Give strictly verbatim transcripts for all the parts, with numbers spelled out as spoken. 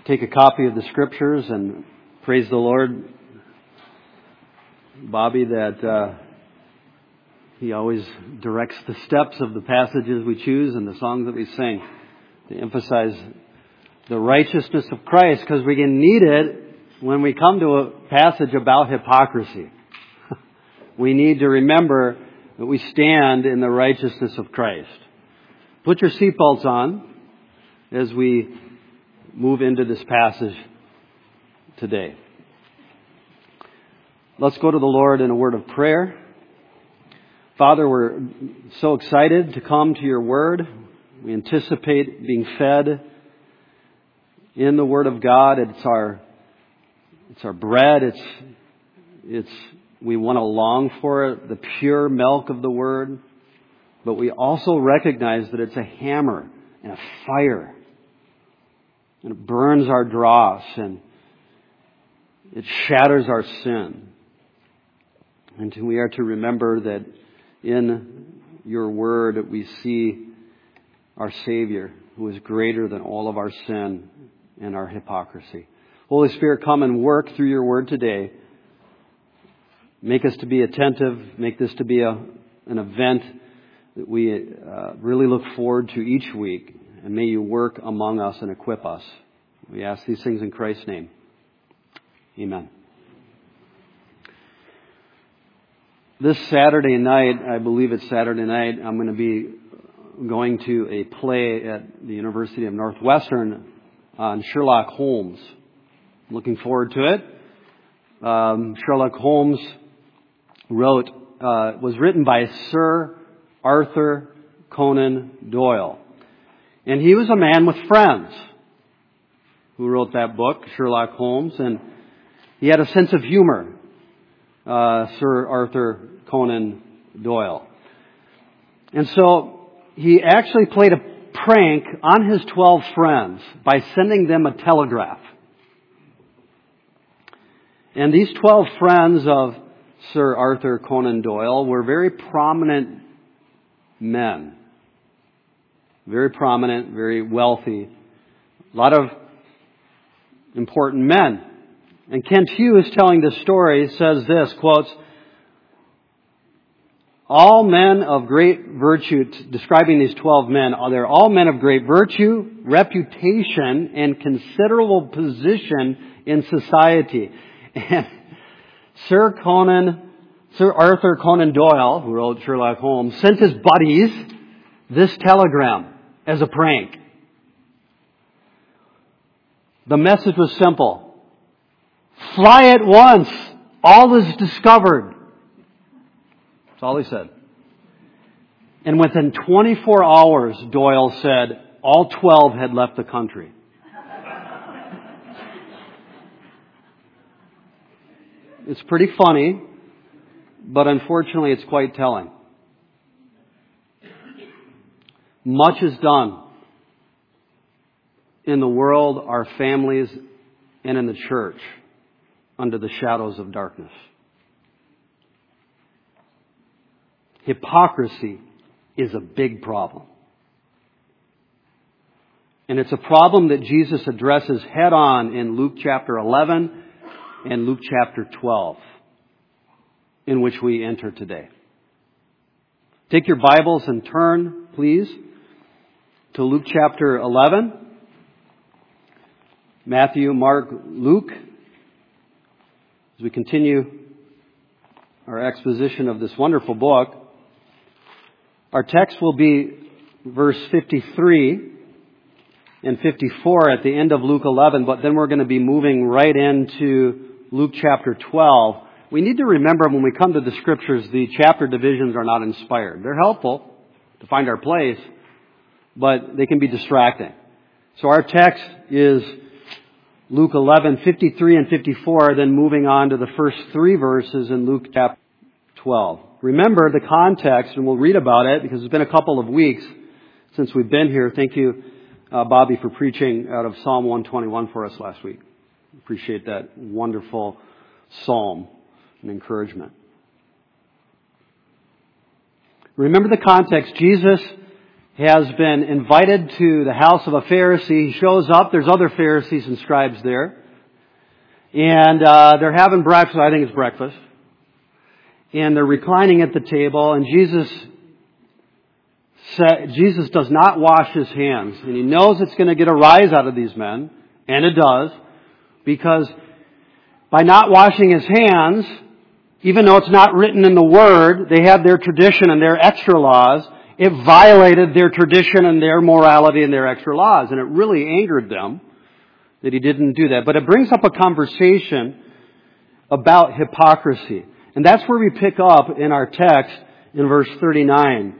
take a copy of the Scriptures and praise the Lord, Bobby, that uh, he always directs the steps of the passages we choose and the songs that we sing to emphasize the righteousness of Christ, because we can need it when we come to a passage about hypocrisy. We need to remember that we stand in the righteousness of Christ. Put your seatbelts on as we move into this passage today. Let's go to the Lord in a word of prayer. Father, we're so excited to come to your word. We anticipate being fed in the word of God. It's our it's our bread. It's it's we want to long for it, the pure milk of the word. But we also recognize that it's a hammer and a fire. And it burns our dross and it shatters our sin. And we are to remember that in your word we see our Savior, who is greater than all of our sin and our hypocrisy. Holy Spirit, come and work through your word today. Make us to be attentive. Make this to be a, an event that we uh, really look forward to each week. And may you work among us and equip us. We ask these things in Christ's name. Amen. This Saturday night, I believe it's Saturday night, I'm going to be going to a play at the University of Northwestern on Sherlock Holmes. Looking forward to it. Um, Sherlock Holmes wrote, uh, was written by Sir Arthur Conan Doyle. And he was a man with friends who wrote that book, Sherlock Holmes, and he had a sense of humor, uh, Sir Arthur Conan Doyle. And so he actually played a prank on his twelve friends by sending them a telegraph. And these twelve friends of Sir Arthur Conan Doyle were very prominent men. Very prominent, very wealthy. A lot of important men. And Kent Hughes, telling this story, says this, quotes, all men of great virtue, describing these twelve men, they're all men of great virtue, reputation, and considerable position in society. And Sir Conan, Sir Arthur Conan Doyle, who wrote Sherlock Holmes, sent his buddies this telegram as a prank. The message was simple. Fly at once. All is discovered. That's all he said. And within twenty-four hours, Doyle said, all twelve had left the country. It's pretty funny, but unfortunately it's quite telling. Much is done in the world, our families, and in the church under the shadows of darkness. Hypocrisy is a big problem. And it's a problem that Jesus addresses head on in Luke chapter eleven and Luke chapter twelve, in which we enter today. Take your Bibles and turn, please, to Luke chapter eleven. Matthew, Mark, Luke. As we continue our exposition of this wonderful book, our text will be verse fifty-three and fifty-four at the end of Luke eleven, but then we're going to be moving right into Luke chapter twelve. We need to remember when we come to the Scriptures, the chapter divisions are not inspired. They're helpful to find our place, but they can be distracting. So our text is Luke eleven, fifty-three and fifty-four, then moving on to the first three verses in Luke chapter twelve. Remember the context, and we'll read about it because it's been a couple of weeks since we've been here. Thank you, uh, Bobby, for preaching out of Psalm one twenty-one for us last week. Appreciate that wonderful psalm and encouragement. Remember the context. Jesus has been invited to the house of a Pharisee. He shows up. There's other Pharisees and scribes there. And uh, they're having breakfast. I think it's breakfast. And they're reclining at the table. And Jesus sa- Jesus does not wash his hands. And he knows it's going to get a rise out of these men. And it does. Because by not washing his hands, even though it's not written in the Word, they had their tradition and their extra laws. It violated their tradition and their morality and their extra laws. And it really angered them that he didn't do that. But it brings up a conversation about hypocrisy. And that's where we pick up in our text in verse thirty-nine.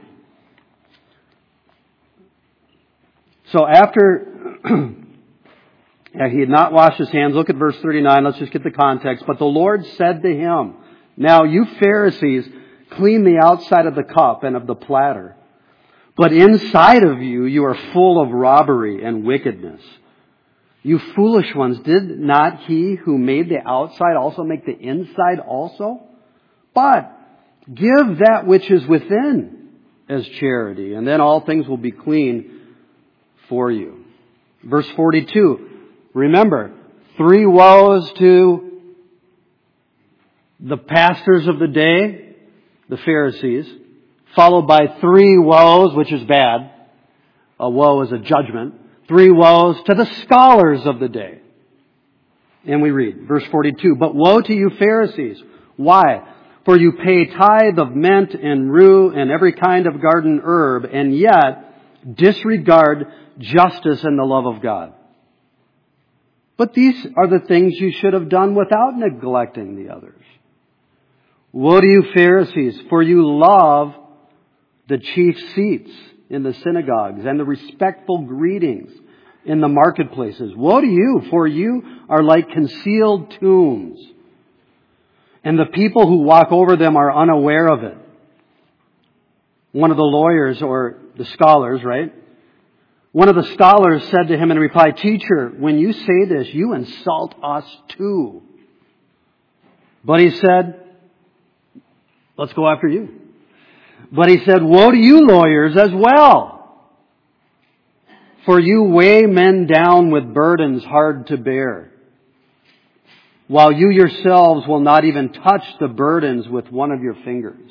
So after he had not washed his hands, look at verse thirty-nine. Let's just get the context. But the Lord said to him, "Now you Pharisees clean the outside of the cup and of the platter. But inside of you, you are full of robbery and wickedness. You foolish ones, did not he who made the outside also make the inside also? But give that which is within as charity, and then all things will be clean for you." Verse forty-two, remember, three woes to the pastors of the day, the Pharisees, followed by three woes, which is bad. A woe is a judgment. Three woes to the scholars of the day. And we read, verse forty-two, "But woe to you Pharisees! Why? For you pay tithe of mint and rue and every kind of garden herb, and yet disregard justice and the love of God. But these are the things you should have done without neglecting the others. Woe to you Pharisees! For you love the chief seats in the synagogues and the respectful greetings in the marketplaces. Woe to you, for you are like concealed tombs, and the people who walk over them are unaware of it." One of the lawyers, or the scholars, right? One of the scholars said to him in reply, "Teacher, when you say this, you insult us too." But he said, "Let's go after you." But he said, "Woe to you lawyers as well! For you weigh men down with burdens hard to bear, while you yourselves will not even touch the burdens with one of your fingers.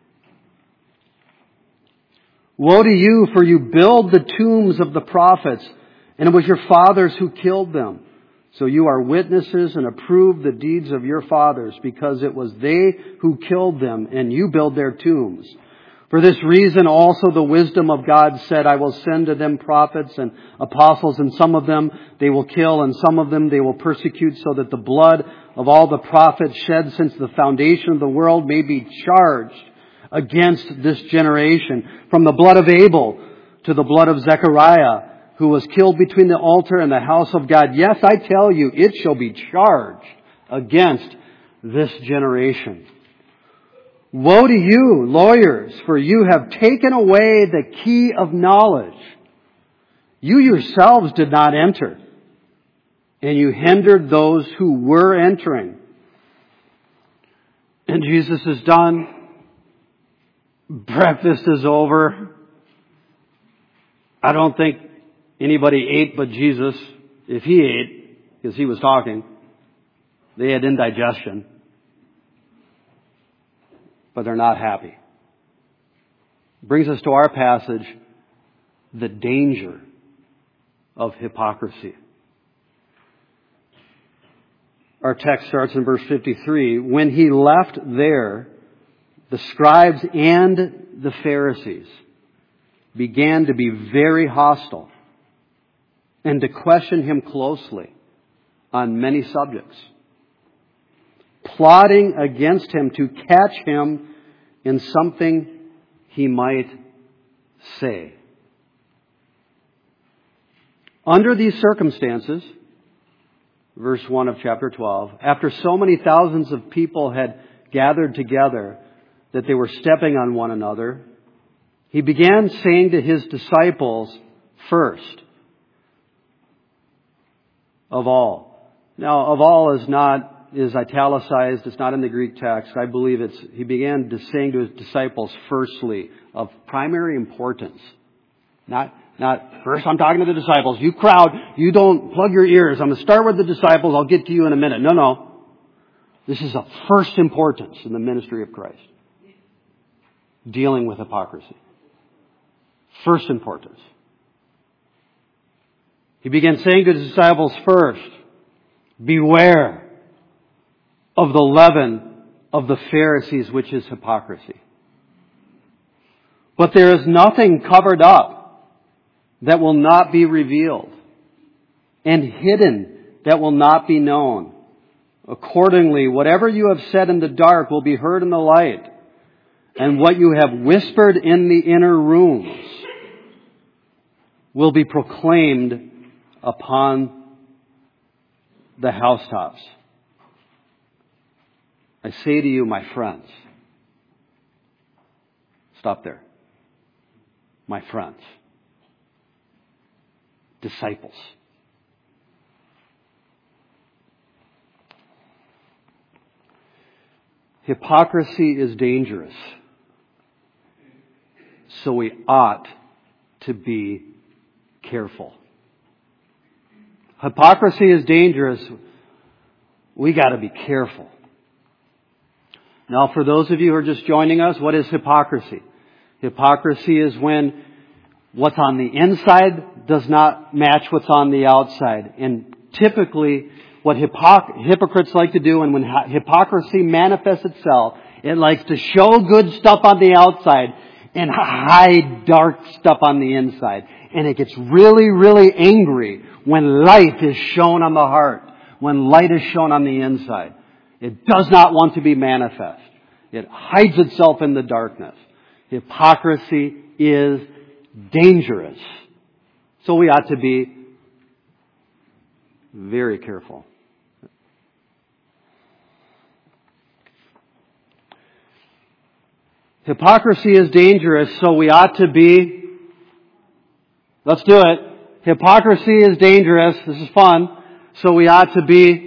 Woe to you, for you build the tombs of the prophets, and it was your fathers who killed them. So you are witnesses and approve the deeds of your fathers, because it was they who killed them, and you build their tombs. For this reason also the wisdom of God said, I will send to them prophets and apostles, and some of them they will kill, and some of them they will persecute, so that the blood of all the prophets shed since the foundation of the world may be charged against this generation, from the blood of Abel to the blood of Zechariah, who was killed between the altar and the house of God. Yes, I tell you, it shall be charged against this generation. Woe to you, lawyers, for you have taken away the key of knowledge. You yourselves did not enter, and you hindered those who were entering." And Jesus is done. Breakfast is over. I don't think anybody ate but Jesus. If he ate, because he was talking, they had indigestion. But they're not happy. Brings us to our passage, the danger of hypocrisy. Our text starts in verse fifty-three. When he left there, the scribes and the Pharisees began to be very hostile and to question him closely on many subjects, plotting against him to catch him in something he might say. Under these circumstances, verse one of chapter twelve, after so many thousands of people had gathered together that they were stepping on one another, he began saying to his disciples first of all. Now, of all is not, is italicized. It's not in the Greek text. I believe it's, he began to saying to his disciples firstly, of primary importance. Not, not, first I'm talking to the disciples. You crowd, you don't plug your ears. I'm going to start with the disciples. I'll get to you in a minute. No, no. This is of first importance in the ministry of Christ. Dealing with hypocrisy. First importance. He began saying to the disciples first, beware of the leaven of the Pharisees, which is hypocrisy. But there is nothing covered up that will not be revealed, and hidden that will not be known. Accordingly, whatever you have said in the dark will be heard in the light, and what you have whispered in the inner rooms will be proclaimed upon the housetops. I say to you, my friends, stop there. My friends, disciples. Hypocrisy is dangerous, so we ought to be careful. Hypocrisy is dangerous. We got to be careful. Now, for those of you who are just joining us, what is hypocrisy? Hypocrisy is when what's on the inside does not match what's on the outside. And typically, what hypoc- hypocrites like to do, and when hypocrisy manifests itself, it likes to show good stuff on the outside and hide dark stuff on the inside. And it gets really, really angry when light is shown on the heart, when light is shown on the inside. It does not want to be manifest. It hides itself in the darkness. Hypocrisy is dangerous. So we ought to be very careful. Hypocrisy is dangerous, so we ought to be... Let's do it. Hypocrisy is dangerous. This is fun. So we ought to be...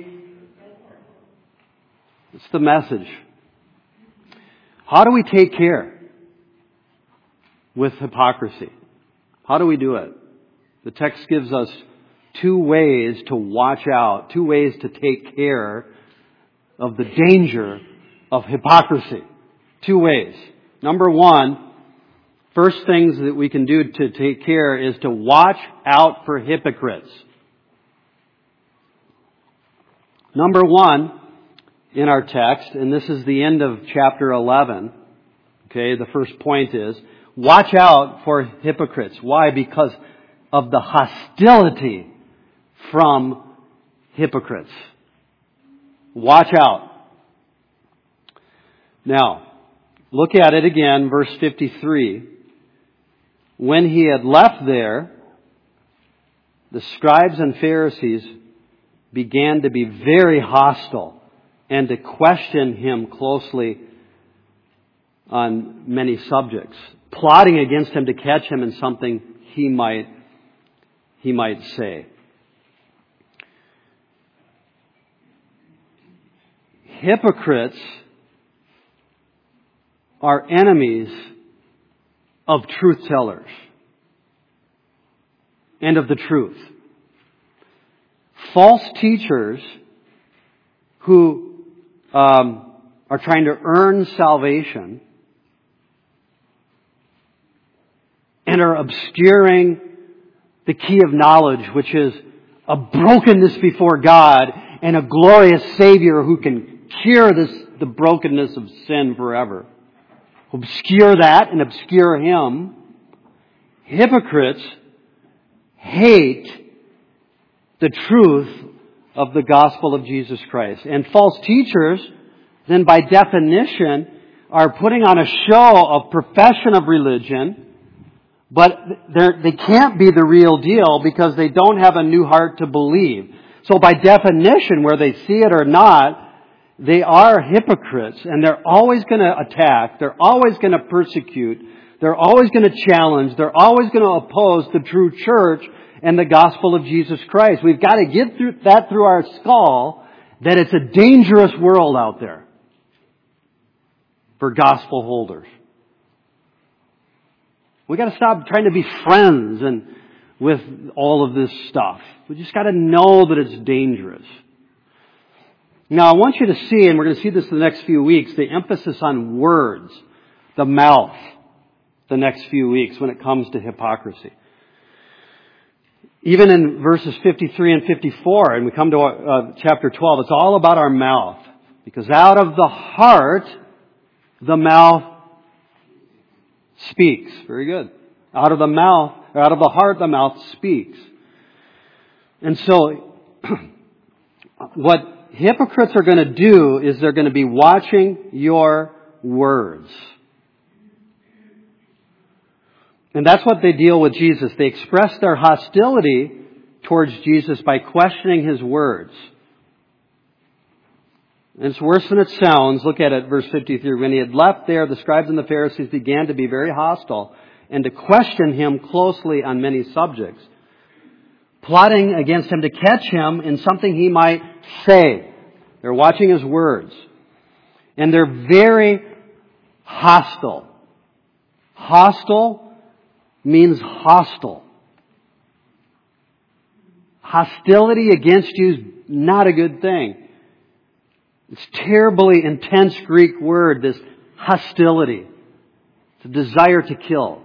It's the message. How do we take care with hypocrisy? How do we do it? The text gives us two ways to watch out, two ways to take care of the danger of hypocrisy. Two ways. Number one, first things that we can do to take care is to watch out for hypocrites. Number one, in our text, and this is the end of chapter eleven, okay, the first point is, watch out for hypocrites. Why? Because of the hostility from hypocrites. Watch out. Now, look at it again, verse fifty-three. When he had left there, the scribes and Pharisees began to be very hostile and to question him closely on many subjects, plotting against him to catch him in something he might, he might say. Hypocrites are enemies of truth tellers and of the truth. False teachers who um, are trying to earn salvation and are obscuring the key of knowledge, which is a brokenness before God and a glorious Savior who can cure this, the brokenness of sin forever. Obscure that and obscure Him. Hypocrites hate the truth of the gospel of Jesus Christ. And false teachers, then by definition, are putting on a show of profession of religion, but they can't be the real deal because they don't have a new heart to believe. So by definition, whether they see it or not, they are hypocrites, and they're always going to attack, they're always going to persecute, they're always going to challenge, they're always going to oppose the true church and the gospel of Jesus Christ. We've got to get through that through our skull, that it's a dangerous world out there for gospel holders. We got to stop trying to be friends and with all of this stuff. We just got to know that it's dangerous. Now, I want you to see, and we're going to see this in the next few weeks, the emphasis on words, the mouth, the next few weeks when it comes to hypocrisy. Even in verses fifty-three and fifty-four, and we come to uh, chapter twelve, it's all about our mouth. Because out of the heart, the mouth speaks. Very good. Out of the mouth, or out of the heart, the mouth speaks. And so, what hypocrites are going to do is they're going to be watching your words. And that's what they deal with Jesus. They express their hostility towards Jesus by questioning His words. And it's worse than it sounds. Look at it, verse fifty-three. When He had left there, the scribes and the Pharisees began to be very hostile and to question Him closely on many subjects, plotting against Him to catch Him in something He might say. They're watching His words. And they're very hostile. Hostile means hostile. Hostility against you is not a good thing. It's a terribly intense Greek word, this hostility. It's a desire to kill.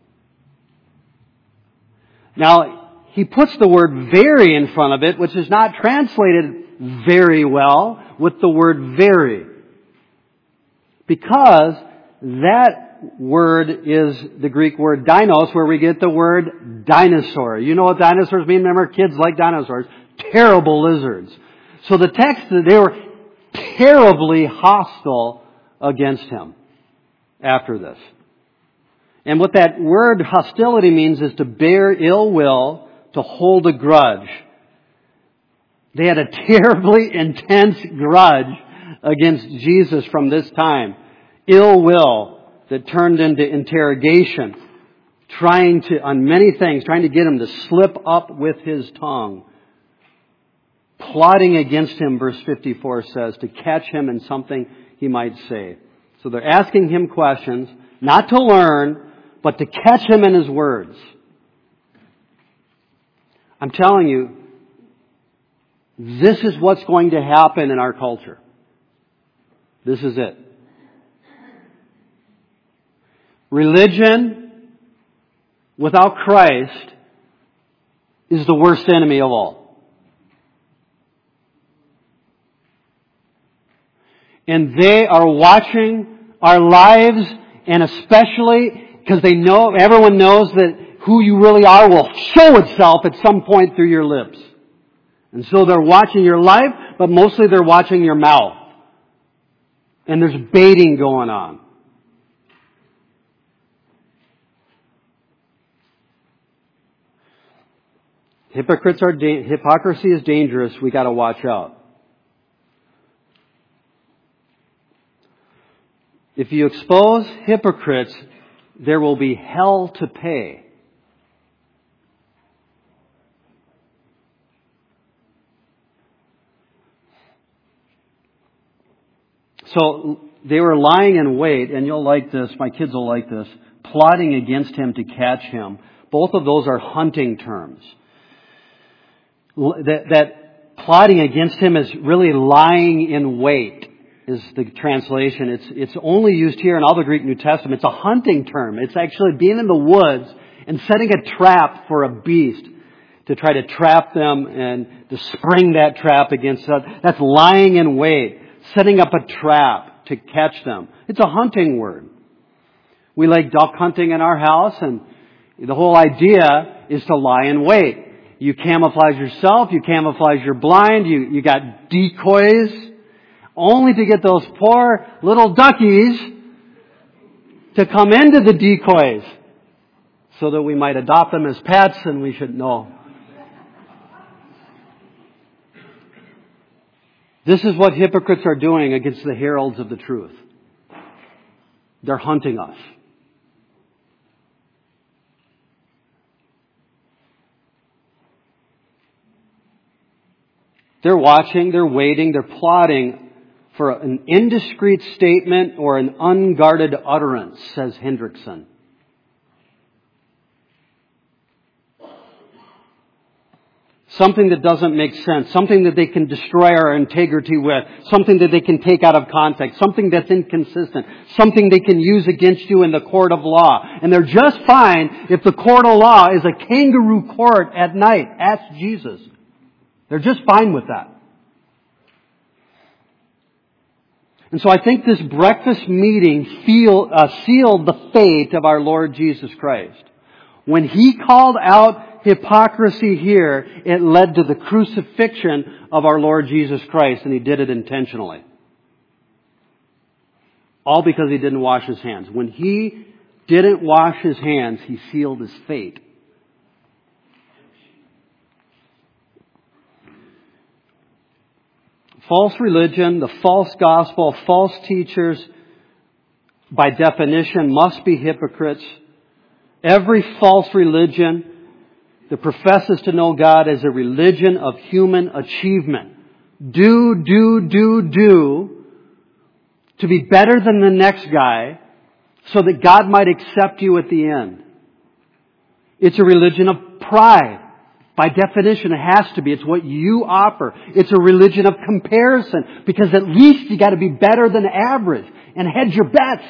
Now, he puts the word very in front of it, which is not translated very well with the word very. Because that word is the Greek word dinos, where we get the word dinosaur. You know what dinosaurs mean? Remember, kids like dinosaurs. Terrible lizards. So the text, they were terribly hostile against Him after this. And what that word hostility means is to bear ill will, to hold a grudge. They had a terribly intense grudge against Jesus from this time. Ill will that turned into interrogation, trying to, on many things, trying to get Him to slip up with His tongue. Plotting against Him, verse fifty-four says, to catch Him in something He might say. So they're asking Him questions, not to learn, but to catch Him in His words. I'm telling you, this is what's going to happen in our culture. This is it. Religion without Christ is the worst enemy of all. And they are watching our lives, and especially because they know, everyone knows that who you really are will show itself at some point through your lips. And so they're watching your life, but mostly they're watching your mouth. And there's baiting going on. Hypocrites are da- hypocrisy is dangerous. We got to watch out. If you expose hypocrites, there will be hell to pay. So they were lying in wait, and you'll like this, my kids will like this, plotting against Him to catch Him. Both of those are hunting terms. That, that plotting against Him is really lying in wait, is the translation. It's, it's only used here in all the Greek New Testament. It's a hunting term. It's actually being in the woods and setting a trap for a beast to try to trap them and to spring that trap against them. That's lying in wait, setting up a trap to catch them. It's a hunting word. We like duck hunting in our house, and the whole idea is to lie in wait. You camouflage yourself, you camouflage your blind, you, you got decoys, only to get those poor little duckies to come into the decoys so that we might adopt them as pets, and we should know. This is what hypocrites are doing against the heralds of the truth. They're hunting us. They're watching, they're waiting, they're plotting for an indiscreet statement or an unguarded utterance, says Hendrickson. something that doesn't make sense, something that they can destroy our integrity with, something that they can take out of context, something that's inconsistent, something they can use against you in the court of law. And they're just fine if the court of law is a kangaroo court at night. Ask Jesus. They're just fine with that. And so I think this breakfast meeting feel, uh, sealed the fate of our Lord Jesus Christ. When He called out hypocrisy here, it led to the crucifixion of our Lord Jesus Christ, and He did it intentionally. All because He didn't wash His hands. When He didn't wash His hands, He sealed His fate. False religion, the false gospel, false teachers, by definition, must be hypocrites. Every false religion that professes to know God is a religion of human achievement. Do, do, do, do, to be better than the next guy, so that God might accept you at the end. It's a religion of pride. By definition, it has to be. It's what you offer. It's a religion of comparison, because at least you got to be better than average and hedge your bets.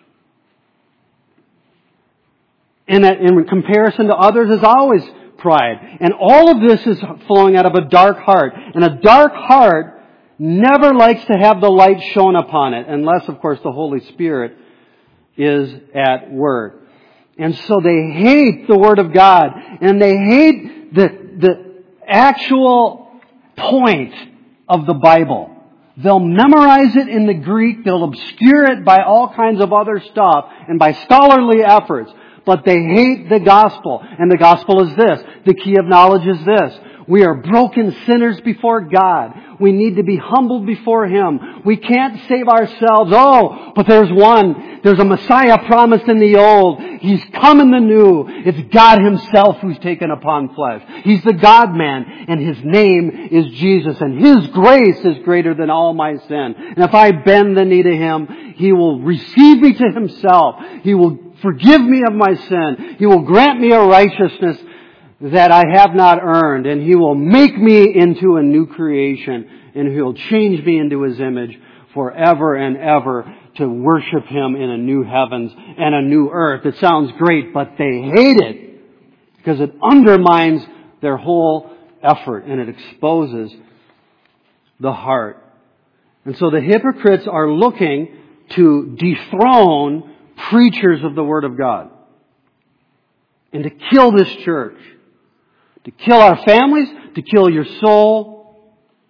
And in comparison to others is always pride. And all of this is flowing out of a dark heart. And a dark heart never likes to have the light shone upon it, unless, of course, the Holy Spirit is at work. And so they hate the Word of God, and they hate the, the actual point of the Bible. They'll memorize it in the Greek, they'll obscure it by all kinds of other stuff, and by scholarly efforts. But they hate the gospel. And the gospel is this. The key of knowledge is this. We are broken sinners before God. We need to be humbled before Him. We can't save ourselves. Oh, but there's one. There's a Messiah promised in the old. He's come in the new. It's God Himself who's taken upon flesh. He's the God-man, and His name is Jesus. And His grace is greater than all my sin. And if I bend the knee to Him, He will receive me to Himself. He will forgive me of my sin. He will grant me a righteousness that I have not earned, and He will make me into a new creation, and He'll change me into His image forever and ever to worship Him in a new heavens and a new earth. It sounds great, but they hate it because it undermines their whole effort, and it exposes the heart. And so the hypocrites are looking to dethrone preachers of the Word of God and to kill this church. To kill our families, to kill your soul.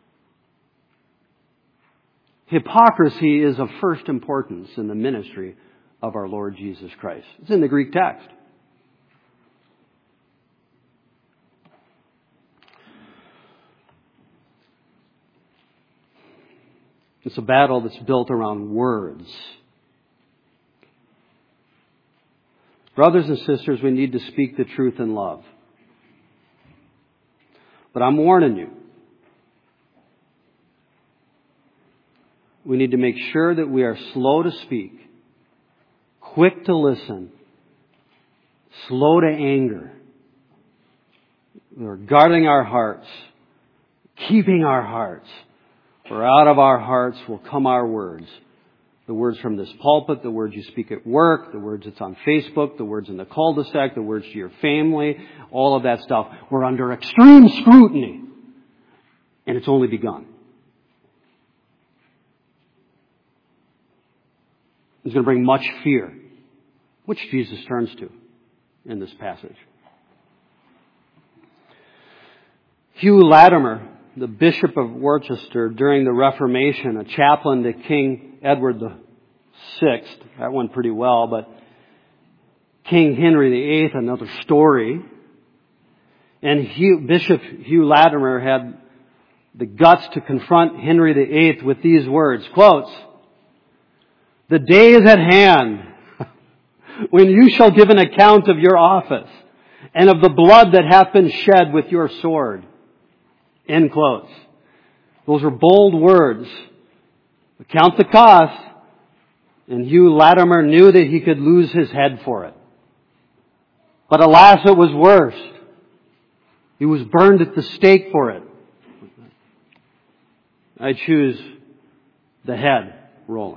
Hypocrisy is of first importance in the ministry of our Lord Jesus Christ. It's in the Greek text. It's a battle that's built around words. Brothers and sisters, we need to speak the truth in love. But I'm warning you. We need to make sure that we are slow to speak, quick to listen, slow to anger. We're guarding our hearts, keeping our hearts. For out of our hearts will come our words. The words from this pulpit, the words you speak at work, the words that's on Facebook, the words in the cul-de-sac, the words to your family, all of that stuff. We're under extreme scrutiny. And it's only begun. It's going to bring much fear, which Jesus turns to in this passage. Hugh Latimer, the Bishop of Worcester during the Reformation, a chaplain to King Edward the Sixth, that went pretty well, but King Henry the Eighth, another story. And Hugh, Bishop Hugh Latimer had the guts to confront Henry the Eighth with these words, quotes, "The day is at hand when you shall give an account of your office and of the blood that hath been shed with your sword." End quotes. Those are bold words. Count the cost. And Hugh Latimer knew that he could lose his head for it. But alas, it was worse. He was burned at the stake for it. I choose the head, Roland.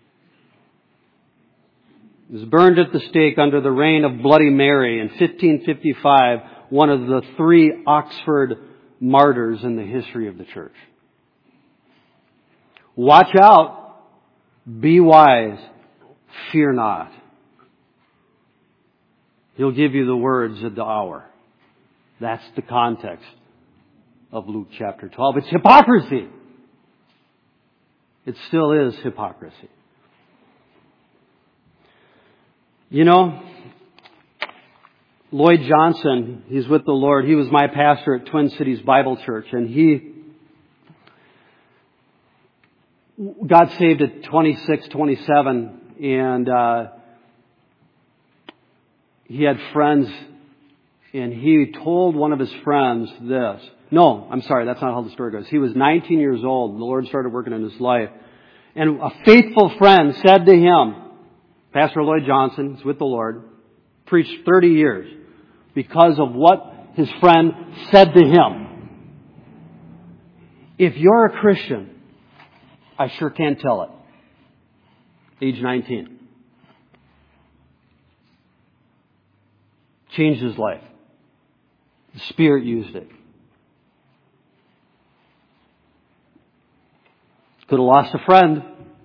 He was burned at the stake under the reign of Bloody Mary in fifteen fifty-five, one of the three Oxford martyrs in the history of the church. Watch out, be wise, fear not. He'll give you the words of the hour. That's the context of Luke chapter twelve. It's hypocrisy. It still is hypocrisy. You know, Lloyd Johnson, he's with the Lord. He was my pastor at Twin Cities Bible Church, and he got saved at twenty-six, twenty-seven, and uh, he had friends, and he told one of his friends this. No, I'm sorry, that's not how the story goes. He was nineteen years old, and the Lord started working in his life. And a faithful friend said to him, Pastor Lloyd Johnson, is with the Lord, preached thirty years because of what his friend said to him. If you're a Christian, I sure can't tell it. Age nineteen. Changed his life. The Spirit used it. Could have lost a friend.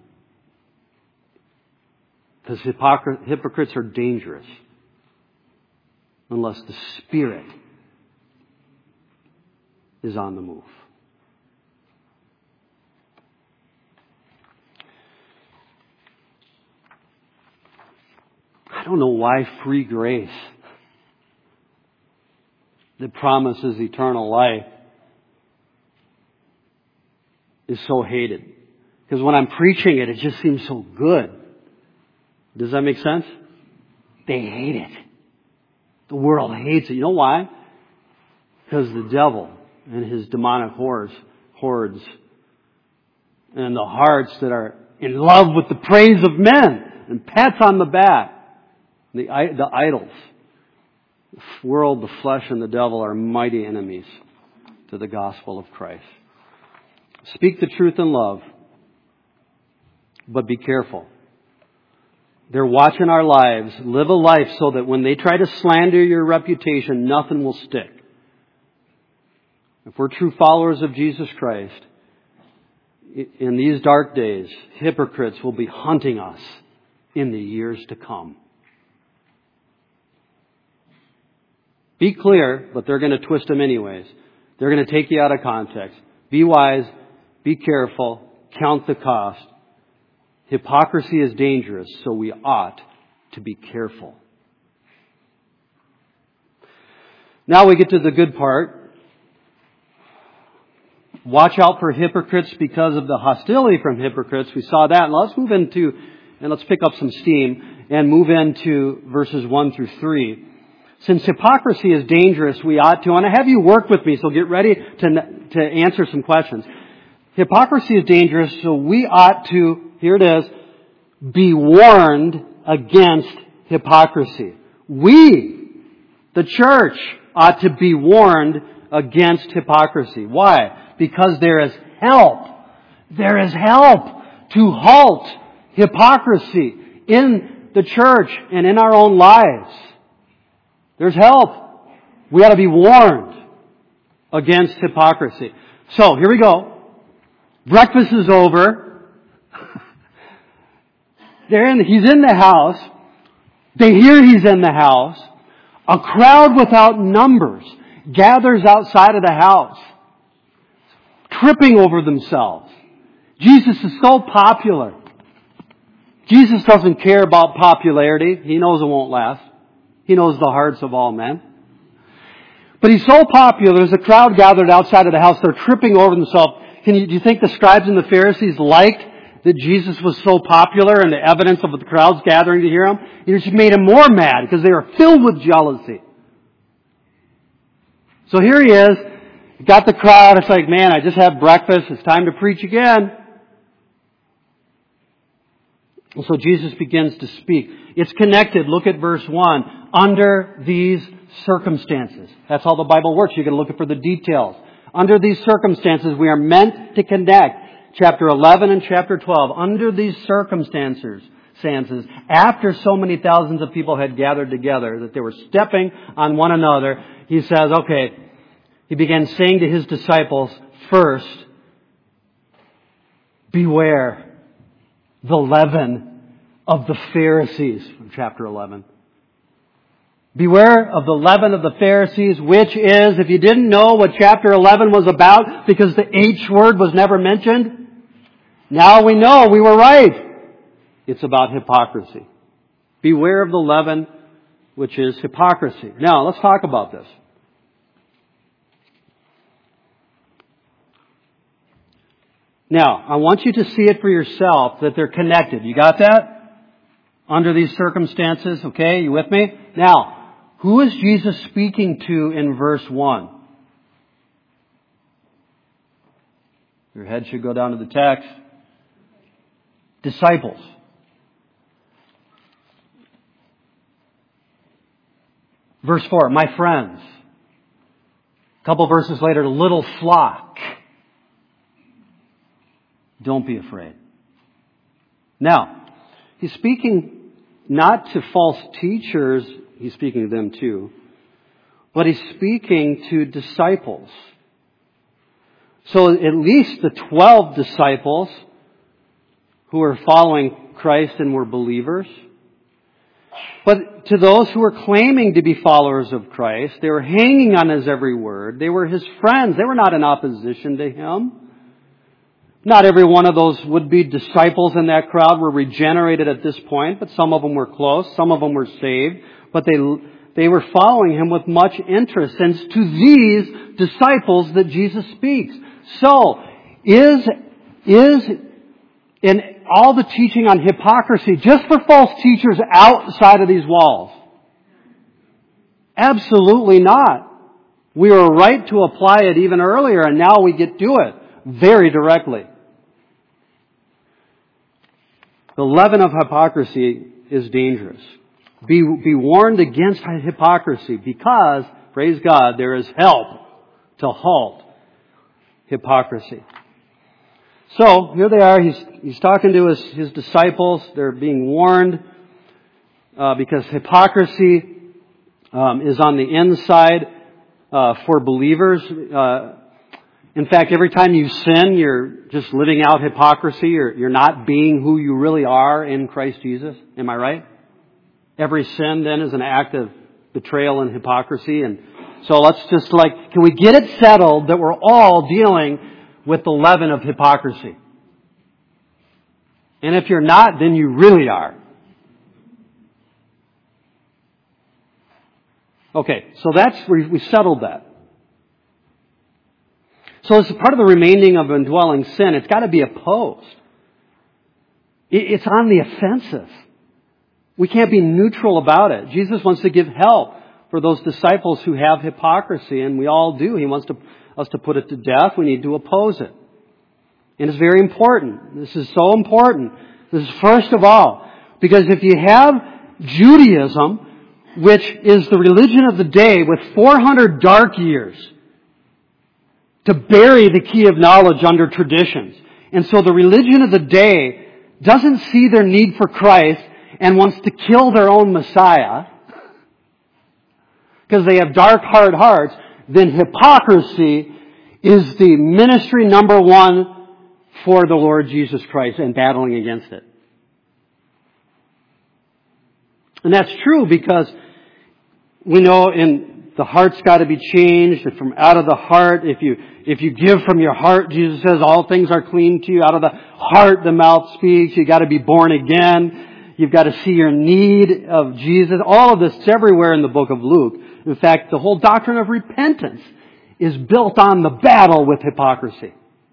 Because hypocr- hypocrites are dangerous. Unless the Spirit is on the move. I don't know why free grace that promises eternal life is so hated. Because when I'm preaching it, it just seems so good. Does that make sense? They hate it. The world hates it. You know why? Because the devil and his demonic hordes, hordes and the hearts that are in love with the praise of men and pats on the back, the, the idols, the world, the flesh, and the devil are mighty enemies to the gospel of Christ. Speak the truth in love, but be careful. They're watching our lives. Live a life so that when they try to slander your reputation, nothing will stick. If we're true followers of Jesus Christ, in these dark days, hypocrites will be hunting us in the years to come. Be clear, but they're going to twist them anyways. They're going to take you out of context. Be wise. Be careful. Count the cost. Hypocrisy is dangerous, so we ought to be careful. Now we get to the good part. Watch out for hypocrites because of the hostility from hypocrites. We saw that. Now let's move into, and let's pick up some steam and move into verses one through three. Since hypocrisy is dangerous, we ought to, and I have you work with me, so get ready to, to answer some questions. Hypocrisy is dangerous, so we ought to, here it is, be warned against hypocrisy. We, the church, ought to be warned against hypocrisy. Why? Because there is help. There is help to halt hypocrisy in the church and in our own lives. There's help. We ought to be warned against hypocrisy. So, here we go. Breakfast is over. They're in, he's in the house. They hear he's in the house. A crowd without numbers gathers outside of the house, tripping over themselves. Jesus is so popular. Jesus doesn't care about popularity. He knows it won't last. He knows the hearts of all men. But he's so popular, there's a crowd gathered outside of the house. They're tripping over themselves. Can you, do you think the scribes and the Pharisees liked that Jesus was so popular and the evidence of the crowds gathering to hear him? It just made him more mad because they were filled with jealousy. So here he is. Got the crowd. It's like, man, I just had breakfast. It's time to preach again. And so Jesus begins to speak. It's connected. Look at verse one. Under these circumstances. That's how the Bible works. You can look for the details. Under these circumstances, we are meant to connect chapter eleven and chapter twelve. Under these circumstances, after so many thousands of people had gathered together, that they were stepping on one another, he says, okay, he began saying to his disciples, first, beware the leaven of the Pharisees, from chapter eleven. Beware of the leaven of the Pharisees, which is, if you didn't know what chapter eleven was about, because the H word was never mentioned, now we know we were right. It's about hypocrisy. Beware of the leaven, which is hypocrisy. Now, let's talk about this. Now, I want you to see it for yourself, that they're connected. You got that? Under these circumstances, okay? You with me? Now, who is Jesus speaking to in verse one? Your head should go down to the text. Disciples. Verse four, my friends. A couple verses later, little flock. Don't be afraid. Now, he's speaking not to false teachers, he's speaking to them too, but he's speaking to disciples. So at least the twelve disciples who were following Christ and were believers. But to those who were claiming to be followers of Christ, they were hanging on His every word. They were His friends. They were not in opposition to Him. Not every one of those would-be disciples in that crowd were regenerated at this point, but some of them were close. Some of them were saved. But they, they were following Him with much interest. And it's to these disciples that Jesus speaks. So, is, is in all the teaching on hypocrisy just for false teachers outside of these walls? Absolutely not. We were right to apply it even earlier, and now we get to it very directly. The leaven of hypocrisy is dangerous. Be, be warned against hypocrisy because, praise God, there is help to halt hypocrisy. So, here they are. He's, he's talking to his, his disciples. They're being warned uh, because hypocrisy um, is on the inside uh, for believers. Uh, in fact, every time you sin, you're just living out hypocrisy. You're, you're not being who you really are in Christ Jesus. Am I right? Every sin then is an act of betrayal and hypocrisy. And so let's just like, can we get it settled that we're all dealing with the leaven of hypocrisy? And if you're not, then you really are. Okay, so that's, we, we settled that. So as part of the remaining of indwelling sin, it's got to be opposed. It's on the offensive. We can't be neutral about it. Jesus wants to give help for those disciples who have hypocrisy, and we all do. He wants to, us to put it to death. We need to oppose it. And it's very important. This is so important. This is first of all, because if you have Judaism, which is the religion of the day with four hundred dark years to bury the key of knowledge under traditions. And so the religion of the day doesn't see their need for Christ and wants to kill their own Messiah because they have dark, hard hearts. Then hypocrisy is the ministry number one for the Lord Jesus Christ and battling against it. And that's true because we know in the heart's got to be changed. And from out of the heart, if you if you give from your heart, Jesus says all things are clean to you. Out of the heart, the mouth speaks. You got to be born again. You've got to see your need of Jesus. All of this is everywhere in the book of Luke. In fact, the whole doctrine of repentance is built on the battle with hypocrisy.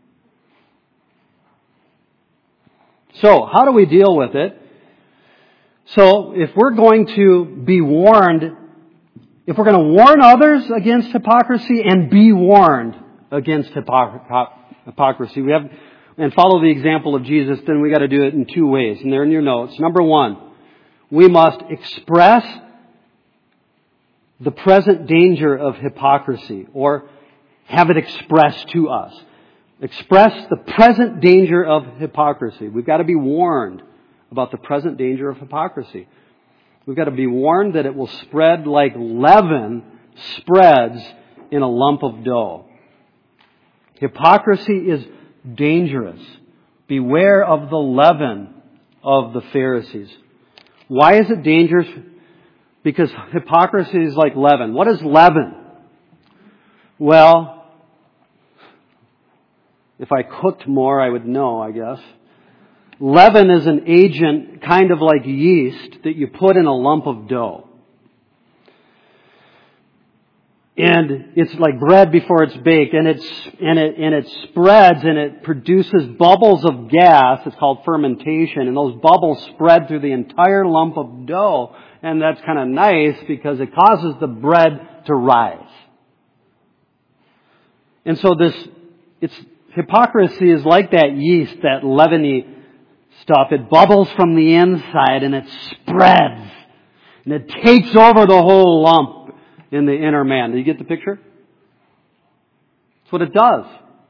So, how do we deal with it? So, if we're going to be warned, if we're going to warn others against hypocrisy and be warned against hypocr- hypocrisy, we have, and follow the example of Jesus, then we got to do it in two ways. And they're in your notes. Number one, we must express the present danger of hypocrisy, or have it expressed to us. Express the present danger of hypocrisy. We've got to be warned about the present danger of hypocrisy. We've got to be warned that it will spread like leaven spreads in a lump of dough. Hypocrisy is dangerous. Beware of the leaven of the Pharisees. Why is it dangerous? Because hypocrisy is like leaven. What is leaven? Well, if I cooked more, I would know, I guess. Leaven is an agent kind of like yeast that you put in a lump of dough. And it's like bread before it's baked, and it's and it and it spreads and it produces bubbles of gas. It's called fermentation, and those bubbles spread through the entire lump of dough, and that's kind of nice because it causes the bread to rise. And so this, it's hypocrisy is like that yeast, that leaveny stuff. It bubbles from the inside and it spreads, and it takes over the whole lump in the inner man. Do you get the picture? That's what it does.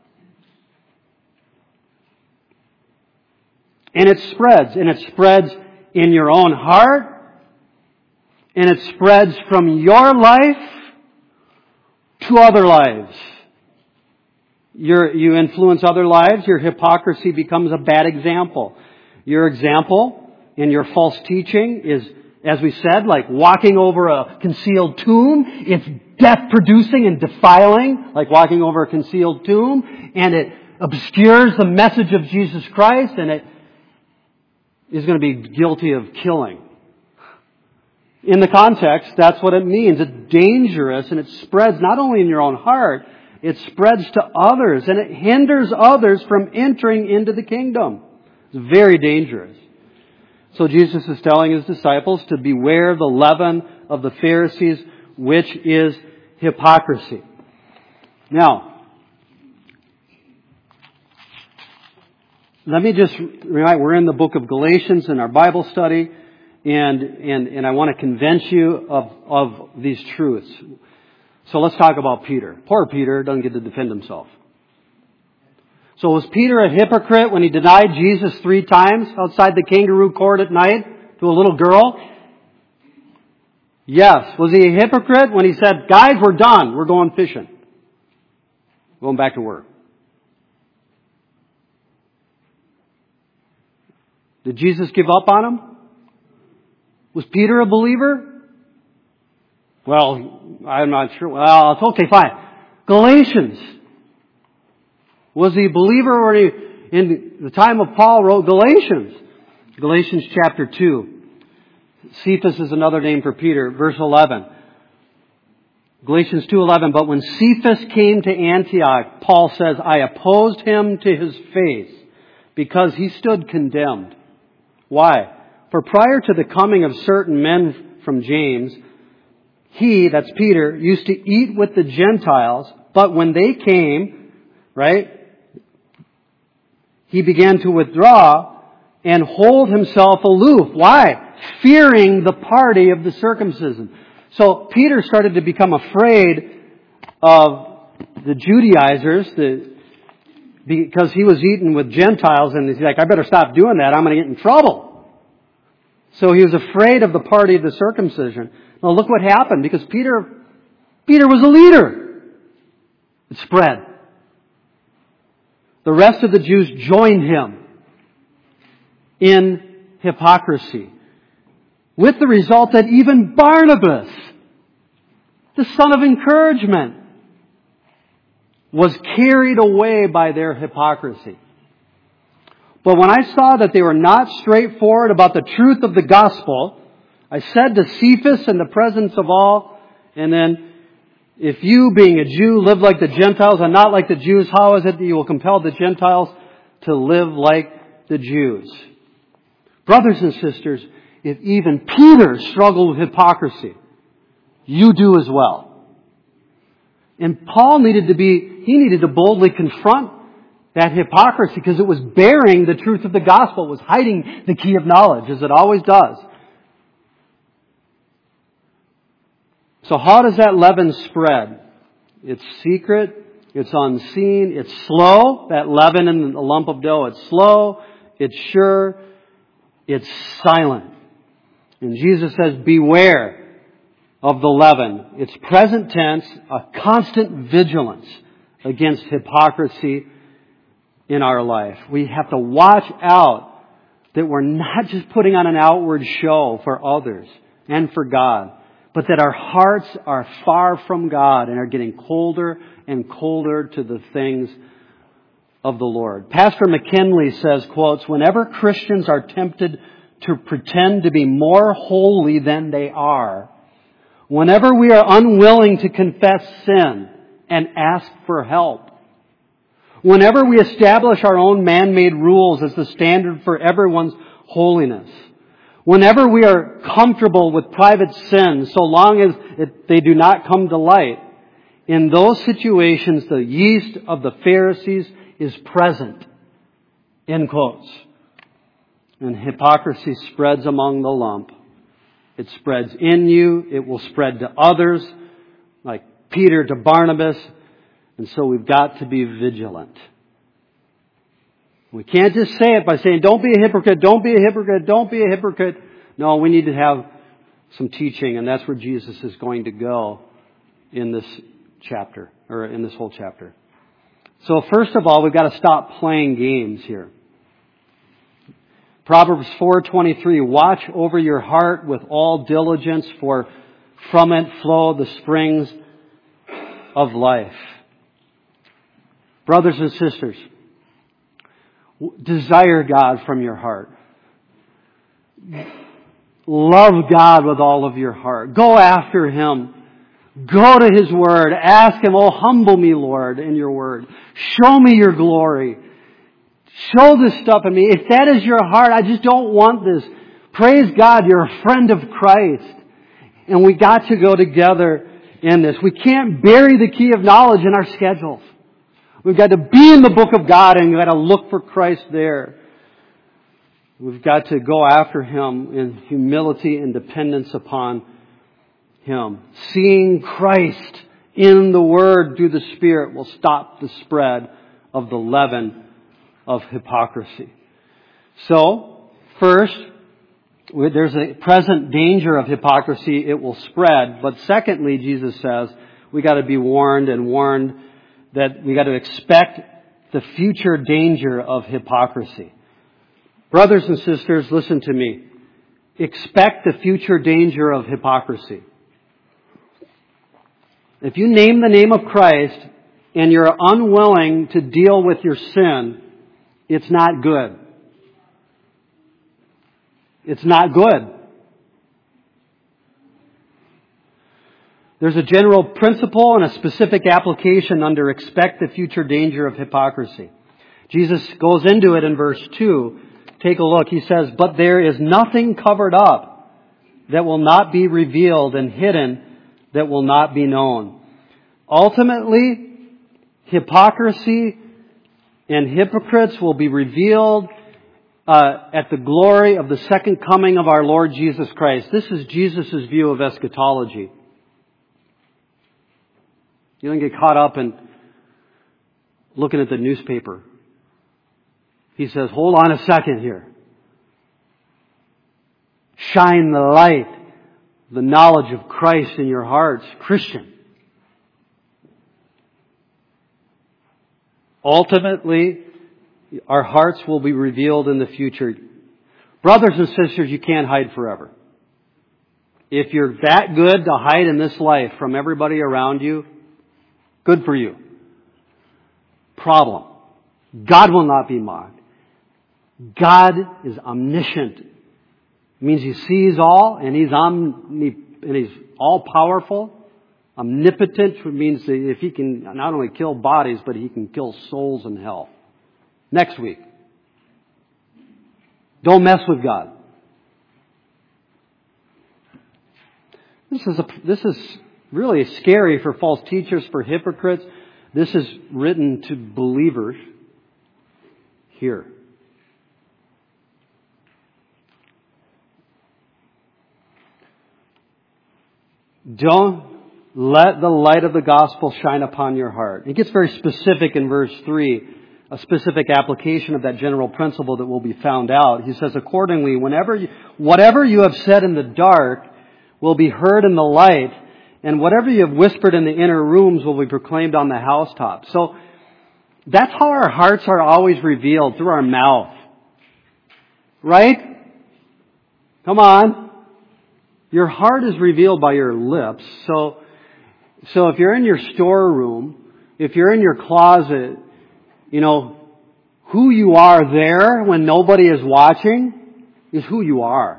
And it spreads, and it spreads in your own heart, and it spreads from your life to other lives. You're, you influence other lives, your hypocrisy becomes a bad example. Your example in your false teaching is, as we said, like walking over a concealed tomb. It's death-producing and defiling, like walking over a concealed tomb, and it obscures the message of Jesus Christ, and it is going to be guilty of killing. In the context, that's what it means. It's dangerous, and it spreads not only in your own heart, it spreads to others, and it hinders others from entering into the kingdom. It's very dangerous. So Jesus is telling His disciples to beware the leaven of the Pharisees, which is hypocrisy. Now, let me just remind, we're in the book of Galatians in our Bible study, and, and, and I want to convince you of, of these truths. So let's talk about Peter. Poor Peter doesn't get to defend himself. So was Peter a hypocrite when he denied Jesus three times outside the kangaroo court at night to a little girl? Yes. Was he a hypocrite when he said, guys, we're done. We're going fishing. Going back to work. Did Jesus give up on him? Was Peter a believer? Well, I'm not sure. Well, it's okay, fine. Galatians. Was he a believer or he, in the time of Paul wrote Galatians? Galatians chapter two. Cephas is another name for Peter. Verse eleven. Galatians two eleven. But when Cephas came to Antioch, Paul says, I opposed him to his face because he stood condemned. Why? For prior to the coming of certain men from James, he, that's Peter, used to eat with the Gentiles, but when they came, right, he began to withdraw and hold himself aloof. Why? Fearing the party of the circumcision. So Peter started to become afraid of the Judaizers, the, because he was eating with Gentiles, and he's like, I better stop doing that, I'm going to get in trouble. So he was afraid of the party of the circumcision. Now look what happened, because Peter, Peter was a leader. It spread. The rest of the Jews joined him in hypocrisy, with the result that even Barnabas, the son of encouragement, was carried away by their hypocrisy. But when I saw that they were not straightforward about the truth of the gospel, I said to Cephas in the presence of all, and then, if you, being a Jew, live like the Gentiles and not like the Jews, how is it that you will compel the Gentiles to live like the Jews? Brothers and sisters, if even Peter struggled with hypocrisy, you do as well. And Paul needed to be, he needed to boldly confront that hypocrisy because it was bearing the truth of the gospel. It was hiding the key of knowledge, as it always does. So how does that leaven spread? It's secret. It's unseen. It's slow. That leaven in the lump of dough, it's slow. It's sure. It's silent. And Jesus says, beware of the leaven. It's present tense, a constant vigilance against hypocrisy in our life. We have to watch out that we're not just putting on an outward show for others and for God, but that our hearts are far from God and are getting colder and colder to the things of the Lord. Pastor McKinley says, quotes, whenever Christians are tempted to pretend to be more holy than they are, whenever we are unwilling to confess sin and ask for help, whenever we establish our own man-made rules as the standard for everyone's holiness, whenever we are comfortable with private sins so long as it, they do not come to light, in those situations the yeast of the Pharisees is present. End quotes. And hypocrisy spreads among the lump. It spreads in you. It will spread to others, like Peter to Barnabas. And so we've got to be vigilant. We can't just say it by saying, don't be a hypocrite, don't be a hypocrite, don't be a hypocrite. No, we need to have some teaching, and that's where Jesus is going to go in this chapter, or in this whole chapter. So first of all, we've got to stop playing games here. Proverbs four twenty-three, watch over your heart with all diligence, for from it flow the springs of life. Brothers and sisters, desire God from your heart. Love God with all of your heart. Go after Him. Go to His Word. Ask Him, oh, humble me, Lord, in your Word. Show me your glory. Show this stuff in me. If that is your heart, I just don't want this. Praise God, you're a friend of Christ. And we got to go together in this. We can't bury the key of knowledge in our schedules. We've got to be in the book of God, and we've got to look for Christ there. We've got to go after Him in humility and dependence upon Him. Seeing Christ in the Word through the Spirit will stop the spread of the leaven of hypocrisy. So, first, there's a present danger of hypocrisy. It will spread. But secondly, Jesus says, we got to be warned and warned that we got to expect the future danger of hypocrisy. Brothers and sisters, listen to me. Expect the future danger of hypocrisy. If you name the name of Christ and you're unwilling to deal with your sin, it's not good. It's not good. There's a general principle and a specific application under expect the future danger of hypocrisy. Jesus goes into it in verse two. Take a look. He says, but there is nothing covered up that will not be revealed, and hidden that will not be known. Ultimately, hypocrisy and hypocrites will be revealed uh, at the glory of the second coming of our Lord Jesus Christ. This is Jesus' view of eschatology. You don't get caught up in looking at the newspaper. He says, hold on a second here. Shine the light, the knowledge of Christ in your hearts, Christian. Ultimately, our hearts will be revealed in the future. Brothers and sisters, you can't hide forever. If you're that good to hide in this life from everybody around you, good for you. Problem. God will not be mocked. God is omniscient. It means He sees all, and He's omni, and He's all powerful. Omnipotent means that if He can not only kill bodies, but He can kill souls in hell. Next week. Don't mess with God. This is a, this is really scary for false teachers, for hypocrites. This is written to believers here. Don't Let the light of the gospel shine upon your heart. It gets very specific in verse three, a specific application of that general principle that will be found out. He says, accordingly, whenever you, whatever you have said in the dark will be heard in the light, and whatever you have whispered in the inner rooms will be proclaimed on the housetops. So that's how our hearts are always revealed, through our mouth. Right? Come on. Your heart is revealed by your lips. So, so if you're in your storeroom, if you're in your closet, you know, who you are there when nobody is watching is who you are.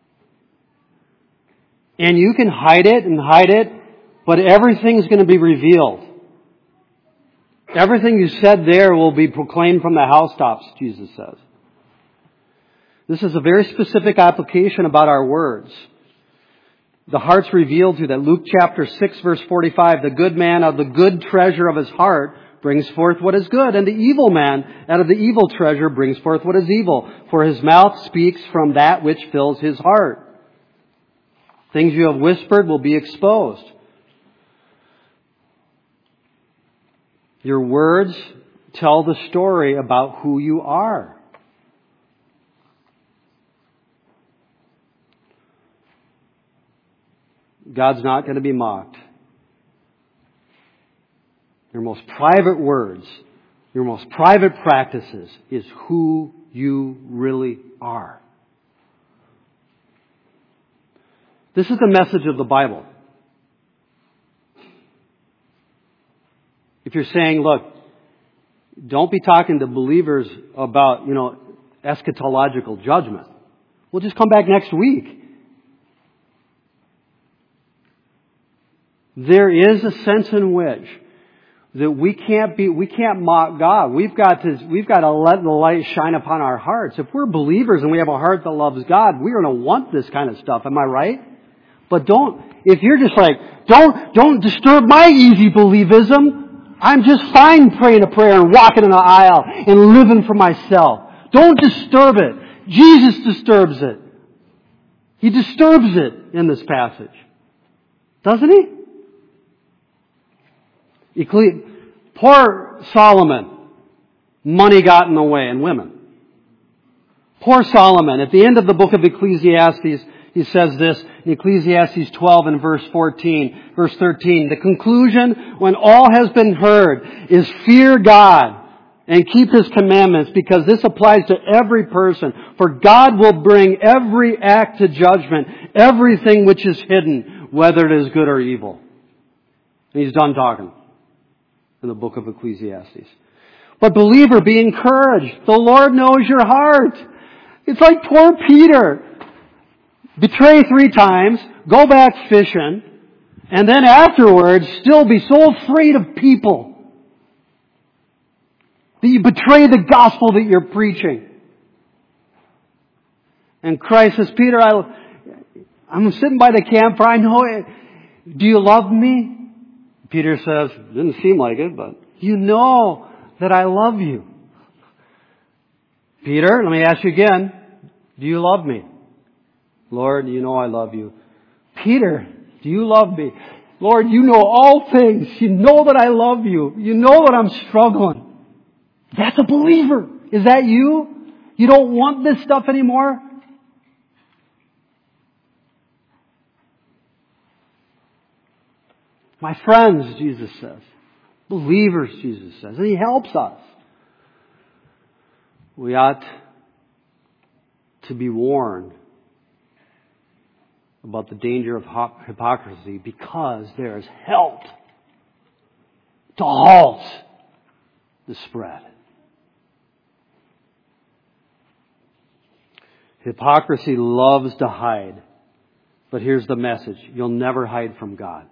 And you can hide it and hide it, but everything's going to be revealed. Everything you said there will be proclaimed from the housetops, Jesus says. This is a very specific application about our words. The heart's revealed through that. Luke chapter six verse forty-five, the good man out of the good treasure of his heart brings forth what is good, and the evil man out of the evil treasure brings forth what is evil. For his mouth speaks from that which fills his heart. Things you have whispered will be exposed. Your words tell the story about who you are. God's not going to be mocked. Your most private words, your most private practices is who you really are. This is the message of the Bible. If you're saying, look, don't be talking to believers about, you know, eschatological judgment. We'll just come back next week. There is a sense in which that we can't be, we can't mock God. We've got to, we've got to let the light shine upon our hearts. If we're believers and we have a heart that loves God, we're going to want this kind of stuff. Am I right? But don't, if you're just like, don't, don't disturb my easy believism. I'm just fine praying a prayer and walking in the aisle and living for myself. Don't disturb it. Jesus disturbs it. He disturbs it in this passage. Doesn't he? Poor Solomon, money got in the way, and women. Poor Solomon. At the end of the book of Ecclesiastes, he says this in Ecclesiastes twelve and verse fourteen, verse thirteen. The conclusion, when all has been heard, is fear God and keep His commandments, because this applies to every person. For God will bring every act to judgment, everything which is hidden, whether it is good or evil. And he's done talking in the book of Ecclesiastes. But believer, be encouraged. The Lord knows your heart. It's like poor Peter. Betray three times, go back fishing, and then afterwards still be so afraid of people that you betray the gospel that you're preaching. And Christ says, Peter, I, I'm sitting by the campfire. I know it. Do you love me? Peter says, didn't seem like it, but you know that I love you. Peter, let me ask you again. Do you love me? Lord, you know I love you. Peter, do you love me? Lord, you know all things. You know that I love you. You know that I'm struggling. That's a believer. Is that you? You don't want this stuff anymore? My friends, Jesus says. Believers, Jesus says. And He helps us. We ought to be warned about the danger of hypocrisy, because there is help to halt the spread. Hypocrisy loves to hide. But here's the message. You'll never hide from God.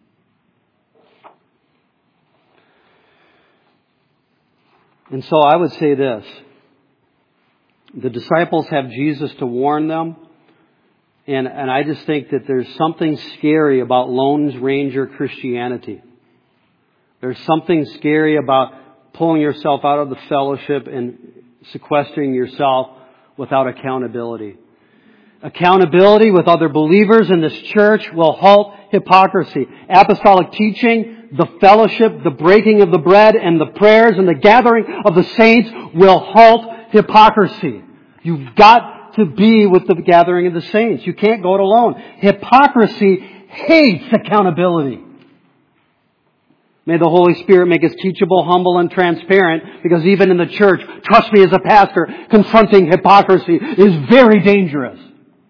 And so I would say this. The disciples have Jesus to warn them. And, and I just think that there's something scary about Lone Ranger Christianity. There's something scary about pulling yourself out of the fellowship and sequestering yourself without accountability. Accountability with other believers in this church will halt hypocrisy. Apostolic teaching, the fellowship, the breaking of the bread, and the prayers and the gathering of the saints will halt hypocrisy. You've got to be with the gathering of the saints. You can't go it alone. Hypocrisy hates accountability. May the Holy Spirit make us teachable, humble, and transparent, because even in the church, trust me as a pastor, confronting hypocrisy is very dangerous.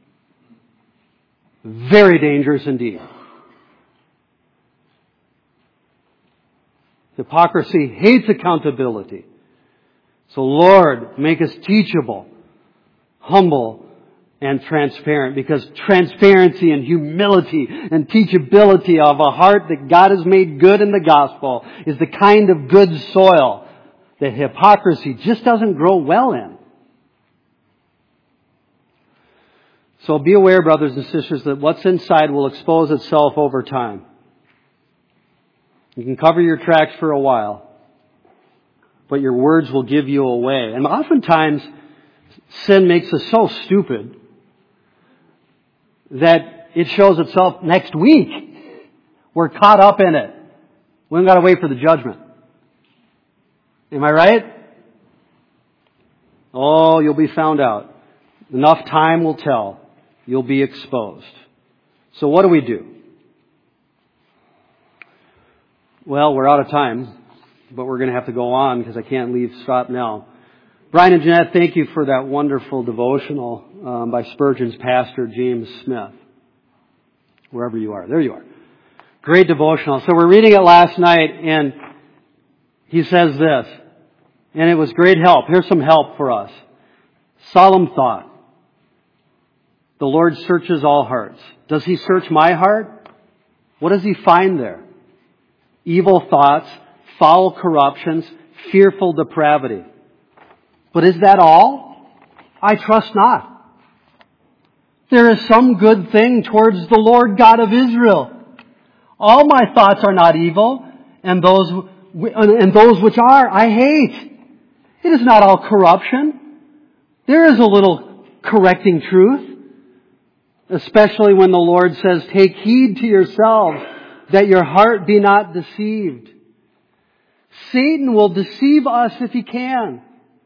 Very dangerous indeed. Hypocrisy hates accountability. So Lord, make us teachable, humble, and transparent, because transparency and humility and teachability of a heart that God has made good in the gospel is the kind of good soil that hypocrisy just doesn't grow well in. So be aware, brothers and sisters, that what's inside will expose itself over time. You can cover your tracks for a while, but your words will give you away. And oftentimes, sin makes us so stupid that it shows itself next week. We're caught up in it. We haven't got to wait for the judgment. Am I right? Oh, you'll be found out. Enough time will tell. You'll be exposed. So what do we do? Well, we're out of time, but we're going to have to go on because I can't leave stop now. Brian and Jeanette, thank you for that wonderful devotional um, by Spurgeon's pastor, James Smith. Wherever you are. There you are. Great devotional. So we're reading it last night, and he says this, and it was great help. Here's some help for us. Solemn thought. The Lord searches all hearts. Does He search my heart? What does He find there? Evil thoughts, foul corruptions, fearful depravity. But is that all? I trust not. There is some good thing towards the Lord God of Israel. All my thoughts are not evil, and those and those which are I hate. It is not all corruption. There is a little correcting truth, especially when the Lord says, "Take heed to yourselves that your heart be not deceived." Satan will deceive us if he can.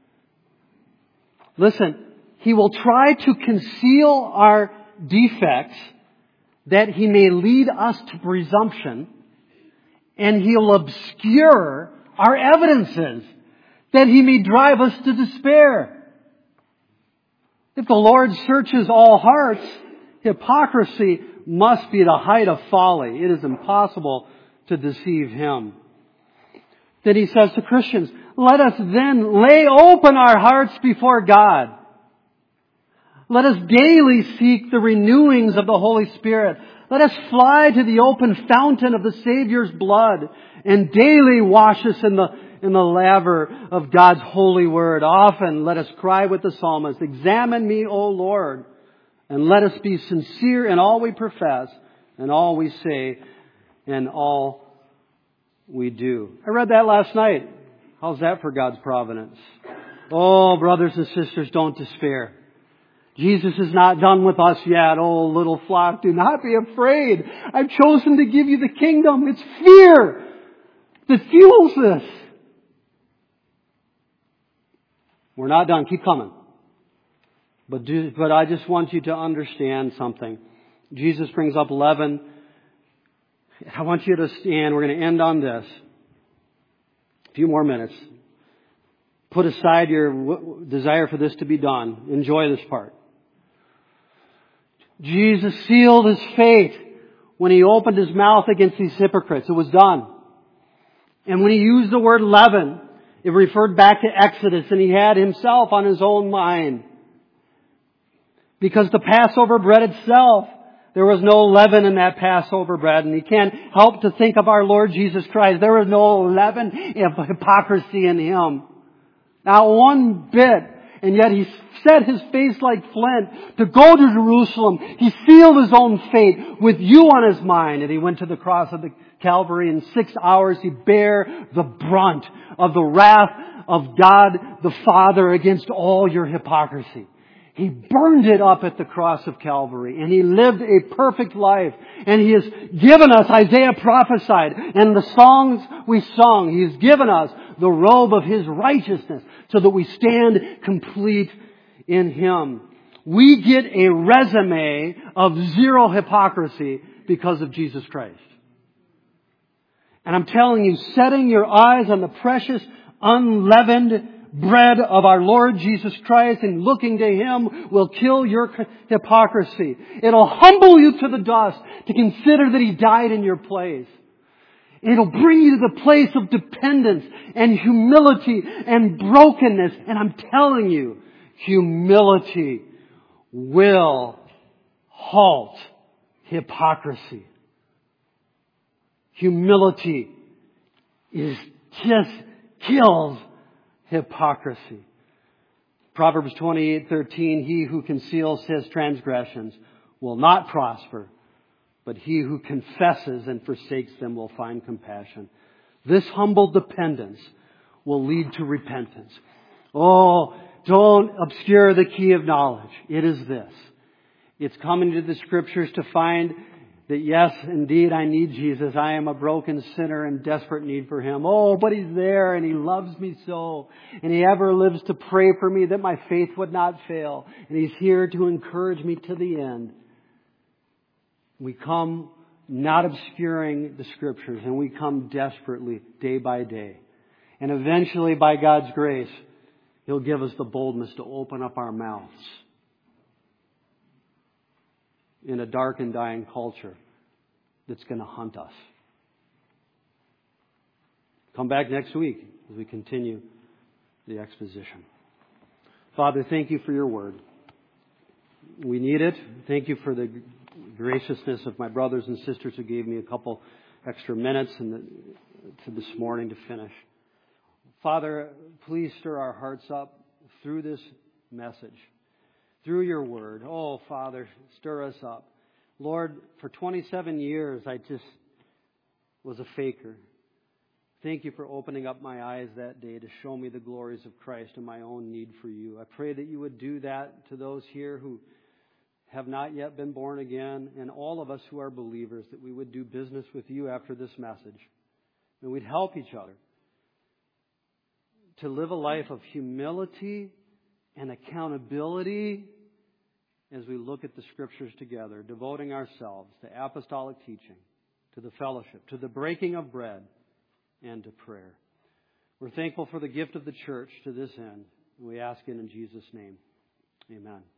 Listen, he will try to conceal our defects that he may lead us to presumption, and he'll obscure our evidences that he may drive us to despair. If the Lord searches all hearts, hypocrisy must be the height of folly. It is impossible to deceive Him. Then he says to Christians, let us then lay open our hearts before God. Let us daily seek the renewings of the Holy Spirit. Let us fly to the open fountain of the Savior's blood and daily wash us in the, in the laver of God's holy word. Often let us cry with the psalmist, examine me, O Lord, and let us be sincere in all we profess and all we say and all we do. I read that last night. How's that for God's providence? Oh, brothers and sisters, don't despair. Jesus is not done with us yet. Oh, little flock, do not be afraid. I've chosen to give you the kingdom. It's fear that fuels this. We're not done. Keep coming. But do, but I just want you to understand something. Jesus brings up leaven. I want you to stand. We're going to end on this. A few more minutes. Put aside your desire for this to be done. Enjoy this part. Jesus sealed His faith when He opened His mouth against these hypocrites. It was done. And when He used the word leaven, it referred back to Exodus, and He had Himself on His own mind. Because the Passover bread itself, there was no leaven in that Passover bread. And you can't help to think of our Lord Jesus Christ. There was no leaven of hypocrisy in Him. Not one bit. And yet He set His face like flint to go to Jerusalem. He sealed His own fate with you on His mind. And He went to the cross of the Calvary. In six hours He bare the brunt of the wrath of God the Father against all your hypocrisy. He burned it up at the cross of Calvary, and He lived a perfect life. And He has given us, Isaiah prophesied, and the songs we sung, He has given us the robe of His righteousness so that we stand complete in Him. We get a resume of zero hypocrisy because of Jesus Christ. And I'm telling you, setting your eyes on the precious, unleavened bread of our Lord Jesus Christ and looking to Him will kill your hypocrisy. It'll humble you to the dust to consider that He died in your place. It'll bring you to the place of dependence and humility and brokenness. And I'm telling you, humility will halt hypocrisy. Humility is just kills hypocrisy. Proverbs twenty-eight thirteen, he who conceals his transgressions will not prosper, but he who confesses and forsakes them will find compassion. This humble dependence will lead to repentance. Oh, don't obscure the key of knowledge. It is this. It's coming to the Scriptures to find that yes, indeed, I need Jesus. I am a broken sinner in desperate need for Him. Oh, but He's there and He loves me so. And He ever lives to pray for me that my faith would not fail. And He's here to encourage me to the end. We come not obscuring the Scriptures, and we come desperately day by day. And eventually, by God's grace, He'll give us the boldness to open up our mouths in a dark and dying culture that's going to hunt us. Come back next week as we continue the exposition. Father, thank You for Your Word. We need it. Thank You for the graciousness of my brothers and sisters who gave me a couple extra minutes in the, to this morning to finish. Father, please stir our hearts up through this message, through Your Word. Oh, Father, stir us up. Lord, for twenty-seven years, I just was a faker. Thank You for opening up my eyes that day to show me the glories of Christ and my own need for You. I pray that You would do that to those here who have not yet been born again, and all of us who are believers, that we would do business with You after this message. And we'd help each other to live a life of humility and accountability as we look at the Scriptures together, devoting ourselves to apostolic teaching, to the fellowship, to the breaking of bread, and to prayer. We're thankful for the gift of the church to this end. And we ask it in Jesus' name. Amen.